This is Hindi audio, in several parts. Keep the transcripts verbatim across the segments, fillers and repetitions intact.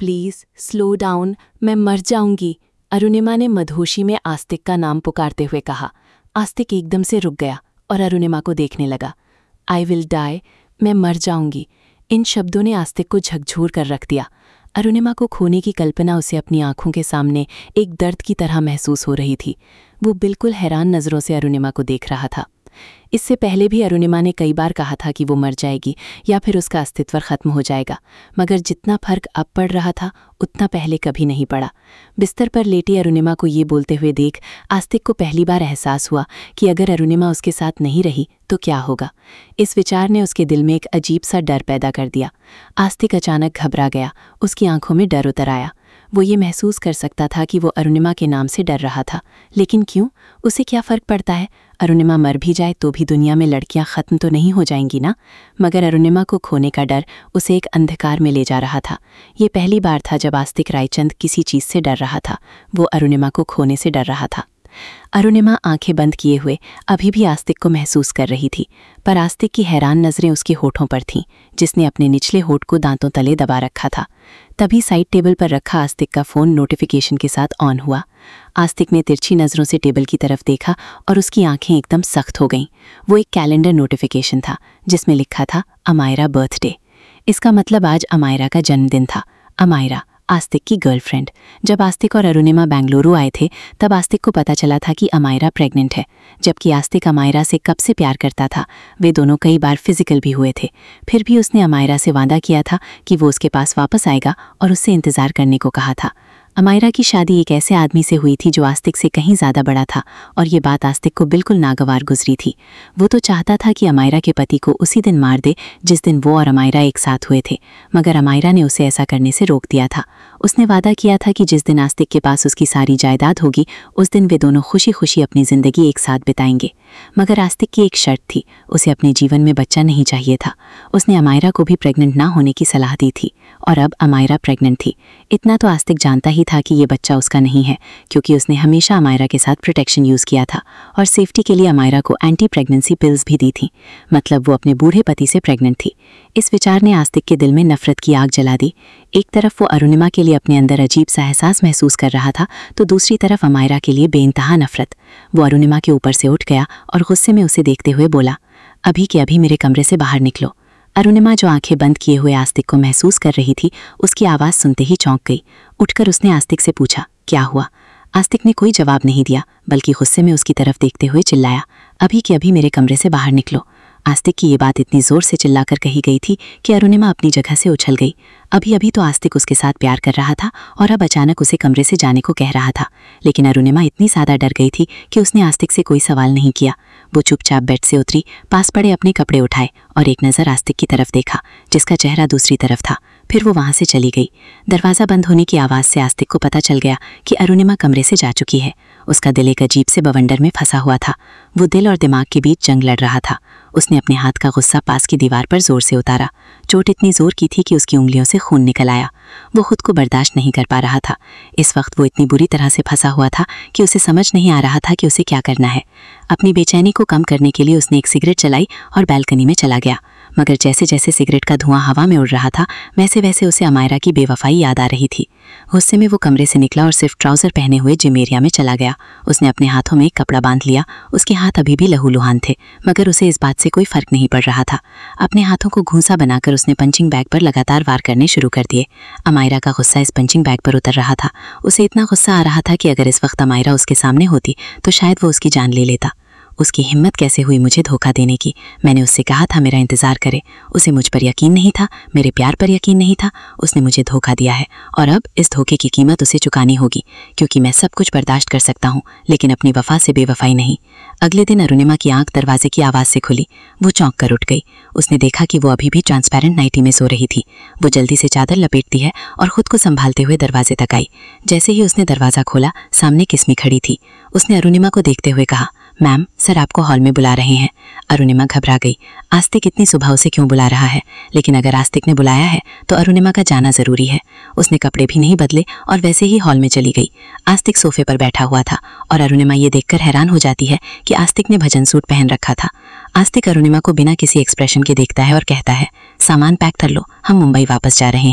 प्लीज स्लो डाउन, मैं मर जाऊंगी, अरुणिमा ने मदहोशी में आस्तिक का नाम पुकारते हुए कहा। आस्तिक एकदम से रुक गया और अरुणिमा को देखने लगा। आई विल डाई, मैं मर जाऊंगी। इन शब्दों ने आस्तिक को झकझोर कर रख दिया। अरुणिमा को खोने की कल्पना उसे अपनी आंखों के सामने एक दर्द की तरह महसूस हो रही थी। वो बिल्कुल हैरान नज़रों से अरुणिमा को देख रहा था। इससे पहले भी अरुणिमा ने कई बार कहा था कि वो मर जाएगी या फिर उसका अस्तित्व खत्म हो जाएगा, मगर जितना फर्क अब पड़ रहा था उतना पहले कभी नहीं पड़ा। बिस्तर पर लेटी अरुणिमा को ये बोलते हुए देख आस्तिक को पहली बार एहसास हुआ कि अगर अरुणिमा उसके साथ नहीं रही तो क्या होगा। इस विचार ने उसके दिल में एक अजीब सा डर पैदा कर दिया। आस्तिक अचानक घबरा गया, उसकी आंखों में डर उतर आया। वो ये महसूस कर सकता था कि वो अरुणिमा के नाम से डर रहा था, लेकिन क्यों? उसे क्या फ़र्क पड़ता है? अरुणिमा मर भी जाए तो भी दुनिया में लड़कियां ख़त्म तो नहीं हो जाएंगी ना। मगर अरुणिमा को खोने का डर उसे एक अंधकार में ले जा रहा था। ये पहली बार था जब आस्तिक रायचंद किसी चीज़ से डर रहा था। वो अरुणिमा को खोने से डर रहा था। अरुणिमा आंखें बंद किए हुए अभी भी आस्तिक को महसूस कर रही थी, पर आस्तिक की हैरान नज़रें उसके होठों पर थीं, जिसने अपने निचले होठ को दांतों तले दबा रखा था। तभी साइड टेबल पर रखा आस्तिक का फ़ोन नोटिफिकेशन के साथ ऑन हुआ। आस्तिक ने तिरछी नज़रों से टेबल की तरफ देखा और उसकी आंखें एकदम सख्त हो गईं। वो एक कैलेंडर नोटिफिकेशन था जिसमें लिखा था अमायरा बर्थडे। इसका मतलब आज अमायरा का जन्मदिन था। अमायरा, आस्तिक की गर्लफ्रेंड। जब आस्तिक और अरुणिमा बेंगलुरु आए थे तब आस्तिक को पता चला था कि अमायरा प्रेग्नेंट है, जबकि आस्तिक अमायरा से कब से प्यार करता था। वे दोनों कई बार फिजिकल भी हुए थे। फिर भी उसने अमायरा से वादा किया था कि वो उसके पास वापस आएगा और उससे इंतज़ार करने को कहा था। अमायरा की शादी एक ऐसे आदमी से हुई थी जो आस्तिक से कहीं ज़्यादा बड़ा था और ये बात आस्तिक को बिल्कुल नागवार गुजरी थी। वो तो चाहता था कि अमायरा के पति को उसी दिन मार दे जिस दिन वो और अमायरा एक साथ हुए थे, मगर अमायरा ने उसे ऐसा करने से रोक दिया था। उसने वादा किया था कि जिस दिन आस्तिक के पास उसकी सारी जायदाद होगी उस दिन वे दोनों खुशी खुशी अपनी ज़िंदगी एक साथ बिताएंगे। मगर आस्तिक की एक शर्त थी, उसे अपने जीवन में बच्चा नहीं चाहिए था। उसने अमायरा को भी प्रेग्नेंट ना होने की सलाह दी थी और अब अमायरा प्रेग्नेंट थी। इतना तो आस्तिक जानता ही था कि ये बच्चा उसका नहीं है, क्योंकि उसने हमेशा अमायरा के साथ प्रोटेक्शन यूज़ किया था और सेफ्टी के लिए अमायरा को एंटी प्रेगनेंसी पिल्स भी दी थी। मतलब वो अपने बूढ़े पति से प्रेग्नेंट थी। इस विचार ने आस्तिक के दिल में नफरत की आग जला दी। एक तरफ वो अरुणिमा के लिए अपने अंदर अजीब सा एहसास महसूस कर रहा था, तो दूसरी तरफ अमायरा के लिए बेइंतहा नफरत। वो अरुणिमा के ऊपर से उठ गया और गुस्से में उसे देखते हुए बोला, अभी के अभी मेरे कमरे से बाहर निकलो। अरुणिमा जो आंखें बंद किए हुए आस्तिक को महसूस कर रही थी, उसकी आवाज़ सुनते ही चौंक गई। उठकर उसने आस्तिक से पूछा, क्या हुआ? आस्तिक ने कोई जवाब नहीं दिया, बल्कि गुस्से में उसकी तरफ देखते हुए चिल्लाया, अभी के अभी मेरे कमरे से बाहर निकलो। आस्तिक की ये बात इतनी ज़ोर से चिल्लाकर कही गई थी कि अरुणिमा अपनी जगह से उछल गई। अभी अभी तो आस्तिक उसके साथ प्यार कर रहा था और अब अचानक उसे कमरे से जाने को कह रहा था, लेकिन अरुणिमा इतनी ज़्यादा डर गई थी कि उसने आस्तिक से कोई सवाल नहीं किया। वो चुपचाप बेड से उतरी, पास पड़े अपने कपड़े उठाए और एक नज़र आस्तिक की तरफ देखा, जिसका चेहरा दूसरी तरफ था। फिर वो वहाँ से चली गई। दरवाज़ा बंद होने की आवाज़ से आस्तिक को पता चल गया कि अरुणिमा कमरे से जा चुकी है। उसका दिल एक अजीब से बवंडर में फंसा हुआ था। वो दिल और दिमाग के बीच जंग लड़ रहा था। उसने अपने हाथ का गुस्सा पास की दीवार पर जोर से उतारा। चोट इतनी जोर की थी कि उसकी उंगलियों से खून निकल आया। वो खुद को बर्दाश्त नहीं कर पा रहा था। इस वक्त वो इतनी बुरी तरह से फंसा हुआ था कि उसे समझ नहीं आ रहा था कि उसे क्या करना है। अपनी बेचैनी को कम करने के लिए उसने एक सिगरेट जलाई और बालकनी में चला गया। मगर जैसे जैसे सिगरेट का धुआं हवा में उड़ रहा था, वैसे वैसे उसे अमायरा की बेवफाई याद आ रही थी। गुस्से में वो कमरे से निकला और सिर्फ ट्राउज़र पहने हुए जिम एरिया में चला गया। उसने अपने हाथों में एक कपड़ा बांध लिया। उसके हाथ अभी भी लहूलुहान थे, मगर उसे इस बात से कोई फर्क नहीं पड़ रहा था। अपने हाथों को घूंसा बनाकर उसने पंचिंग बैग पर लगातार वार करने शुरू कर दिए। अमायरा का गुस्सा इस पंचिंग बैग पर उतर रहा था। उसे इतना गुस्सा आ रहा था कि अगर इस वक्त अमायरा उसके सामने होती तो शायद वो उसकी जान ले लेता। उसकी हिम्मत कैसे हुई मुझे धोखा देने की? मैंने उससे कहा था मेरा इंतज़ार करे। उसे मुझ पर यकीन नहीं था, मेरे प्यार पर यकीन नहीं था। उसने मुझे धोखा दिया है और अब इस धोखे की कीमत उसे चुकानी होगी, क्योंकि मैं सब कुछ बर्दाश्त कर सकता हूँ, लेकिन अपनी वफा से बेवफाई नहीं। अगले दिन अरुणिमा की आंख दरवाजे की आवाज़ से खुली। वो चौंक कर उठ गई। उसने देखा कि वो अभी भी ट्रांसपेरेंट नाइटी में सो रही थी। वो जल्दी से चादर लपेटती है और खुद को संभालते हुए दरवाजे तक आई। जैसे ही उसने दरवाज़ा खोला, सामने किस्मी खड़ी थी। उसने अरुणिमा को देखते हुए कहा, मैम, सर आपको हॉल में बुला रहे हैं। अरुणिमा घबरा गई। आस्तिक इतनी सुबह उसे क्यों बुला रहा है? लेकिन अगर आस्तिक ने बुलाया है तो अरुणिमा का जाना ज़रूरी है। उसने कपड़े भी नहीं बदले और वैसे ही हॉल में चली गई। आस्तिक सोफे पर बैठा हुआ था और अरुणिमा ये देखकर हैरान हो जाती है कि आस्तिक ने भजन सूट पहन रखा था। आस्तिक अरुणिमा को बिना किसी एक्सप्रेशन के देखता है और कहता है, सामान पैक कर लो, हम मुंबई वापस जा रहे हैं।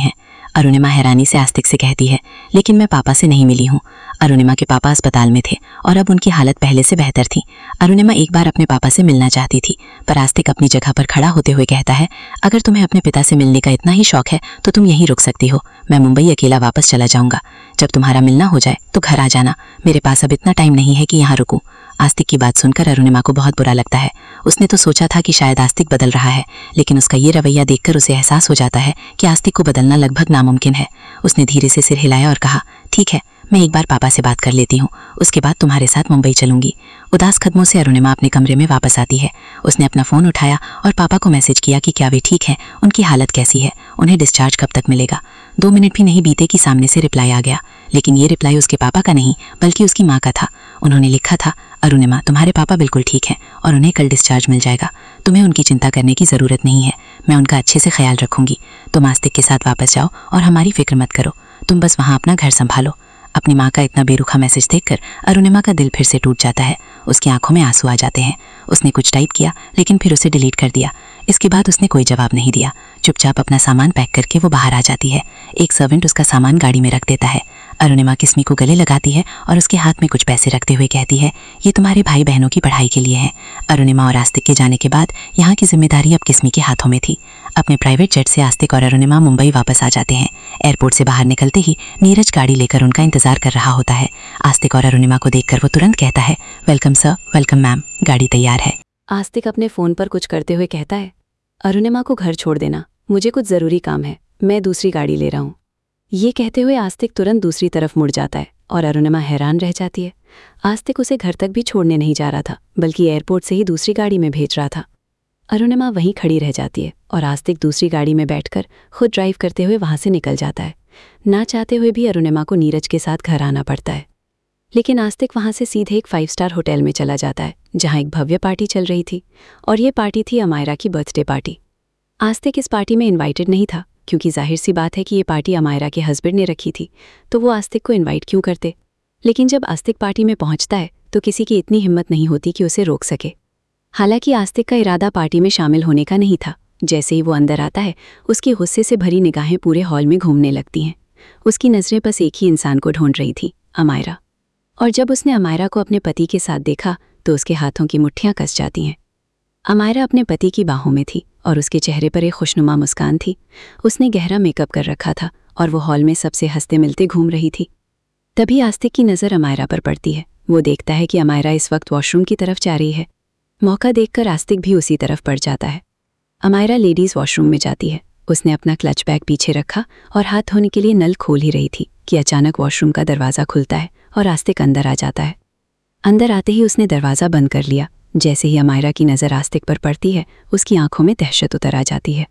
अरुणिमा हैरानी से आस्तिक से कहती है, लेकिन मैं पापा से नहीं मिली हूँ। अरुणिमा के पापा अस्पताल में थे और अब उनकी हालत पहले से बेहतर थी। अरुणिमा एक बार अपने पापा से मिलना चाहती थी, पर आस्तिक अपनी जगह पर खड़ा होते हुए कहता है, अगर तुम्हें अपने पिता से मिलने का इतना ही शौक है तो तुम यहीं रुक सकती हो। मैं मुंबई अकेला वापस चला जाऊंगा। जब तुम्हारा मिलना हो जाए तो घर आ जाना। मेरे पास अब इतना टाइम नहीं है कि यहाँ रुकूं। आस्तिक की बात सुनकर अरुणिमा को बहुत बुरा लगता है। उसने तो सोचा था कि शायद आस्तिक बदल रहा है, लेकिन उसका ये रवैया देखकर उसे एहसास हो जाता है कि आस्तिक को बदलना लगभग नामुमकिन है। उसने धीरे से सिर हिलाया और कहा, ठीक है, मैं एक बार पापा से बात कर लेती हूँ, उसके बाद तुम्हारे साथ मुंबई चलूंगी। उदास कदमों से अरुणिमा अपने कमरे में वापस आती है। उसने अपना फ़ोन उठाया और पापा को मैसेज किया कि क्या वे ठीक हैं, उनकी हालत कैसी है, उन्हें डिस्चार्ज कब तक मिलेगा। दो मिनट भी नहीं बीते कि सामने से रिप्लाई आ गया, लेकिन ये रिप्लाई उसके पापा का नहीं बल्कि उसकी माँ का था। उन्होंने लिखा था, अरुणिमा, तुम्हारे पापा बिल्कुल ठीक हैं और उन्हें कल डिस्चार्ज मिल जाएगा। तुम्हें उनकी चिंता करने की ज़रूरत नहीं है, मैं उनका अच्छे से ख्याल रखूंगी। तुम आस्तिक के साथ वापस जाओ और हमारी फिक्र मत करो, तुम बस वहाँ अपना घर संभालो। अपनी माँ का इतना बेरुखा मैसेज देखकर अरुणिमा का दिल फिर से टूट जाता है। उसकी आंखों में आंसू आ जाते हैं। उसने कुछ टाइप किया लेकिन फिर उसे डिलीट कर दिया। इसके बाद उसने कोई जवाब नहीं दिया। चुपचाप अपना सामान पैक करके वो बाहर आ जाती है। एक सर्वेंट उसका सामान गाड़ी में रख देता है। अरुणिमा किस्मी को गले लगाती है और उसके हाथ में कुछ पैसे रखते हुए कहती है, ये तुम्हारे भाई बहनों की पढ़ाई के लिए है। अरुणिमा और आस्तिक के जाने के बाद यहाँ की जिम्मेदारी अब किस्मी के हाथों में थी। अपने प्राइवेट जेट से आस्तिक और अरुणिमा मुंबई वापस आ जाते हैं। एयरपोर्ट से बाहर निकलते ही नीरज गाड़ी लेकर उनका इंतजार कर रहा होता है। आस्तिक और अरुणिमा को देखकर वो तुरंत कहता है, वेलकम सर, वेलकम मैम, गाड़ी तैयार है। आस्तिक अपने फ़ोन पर कुछ करते हुए कहता है, अरुणिमा को घर छोड़ देना, मुझे कुछ ज़रूरी काम है, मैं दूसरी गाड़ी ले रहा हूँ। ये कहते हुए आस्तिक तुरंत दूसरी तरफ मुड़ जाता है और अरुणिमा हैरान रह जाती है। आस्तिक उसे घर तक भी छोड़ने नहीं जा रहा था, बल्कि एयरपोर्ट से ही दूसरी गाड़ी में भेज रहा था। अरुणिमा वहीं खड़ी रह जाती है और आस्तिक दूसरी गाड़ी में बैठकर खुद ड्राइव करते हुए वहाँ से निकल जाता है। ना चाहते हुए भी अरुणिमा को नीरज के साथ घर आना पड़ता है, लेकिन आस्तिक वहाँ से सीधे एक फाइव स्टार होटल में चला जाता है, जहाँ एक भव्य पार्टी चल रही थी और ये पार्टी थी अमायरा की बर्थडे पार्टी। आस्तिक इस पार्टी में इन्वाइटेड नहीं था, क्योंकि जाहिर सी बात है कि ये पार्टी अमायरा के हस्बैंड ने रखी थी, तो वो आस्तिक को इन्वाइट क्यों करते। लेकिन जब आस्तिक पार्टी में पहुंचता है तो किसी की इतनी हिम्मत नहीं होती कि उसे रोक सके। हालांकि आस्तिक का इरादा पार्टी में शामिल होने का नहीं था। जैसे ही वो अंदर आता है, उसकी गुस्से से भरी निगाहें पूरे हॉल में घूमने लगती हैं। उसकी नज़रें बस एक ही इंसान को ढूंढ रही थी, अमायरा। और जब उसने अमायरा को अपने पति के साथ देखा तो उसके हाथों की मुट्ठियां कस जाती हैं। अमायरा अपने पति की बाहों में थी और उसके चेहरे पर एक खुशनुमा मुस्कान थी। उसने गहरा मेकअप कर रखा था और वो हॉल में सबसे हंसते मिलते घूम रही थी। तभी आस्तिक की नज़र अमायरा पर पड़ती है। वो देखता है कि अमायरा इस वक्त वॉशरूम की तरफ जा रही है। मौका देखकर आस्तिक भी उसी तरफ पड़ जाता है। अमायरा लेडीज़ वॉशरूम में जाती है। उसने अपना क्लच बैग पीछे रखा और हाथ धोने के लिए नल खोल ही रही थी कि अचानक वॉशरूम का दरवाज़ा खुलता है और आस्तिक अंदर आ जाता है। अंदर आते ही उसने दरवाज़ा बंद कर लिया। जैसे ही अमायरा की नज़र आस्तिक पर पड़ती है, उसकी आंखों में दहशत उतर आ जाती है।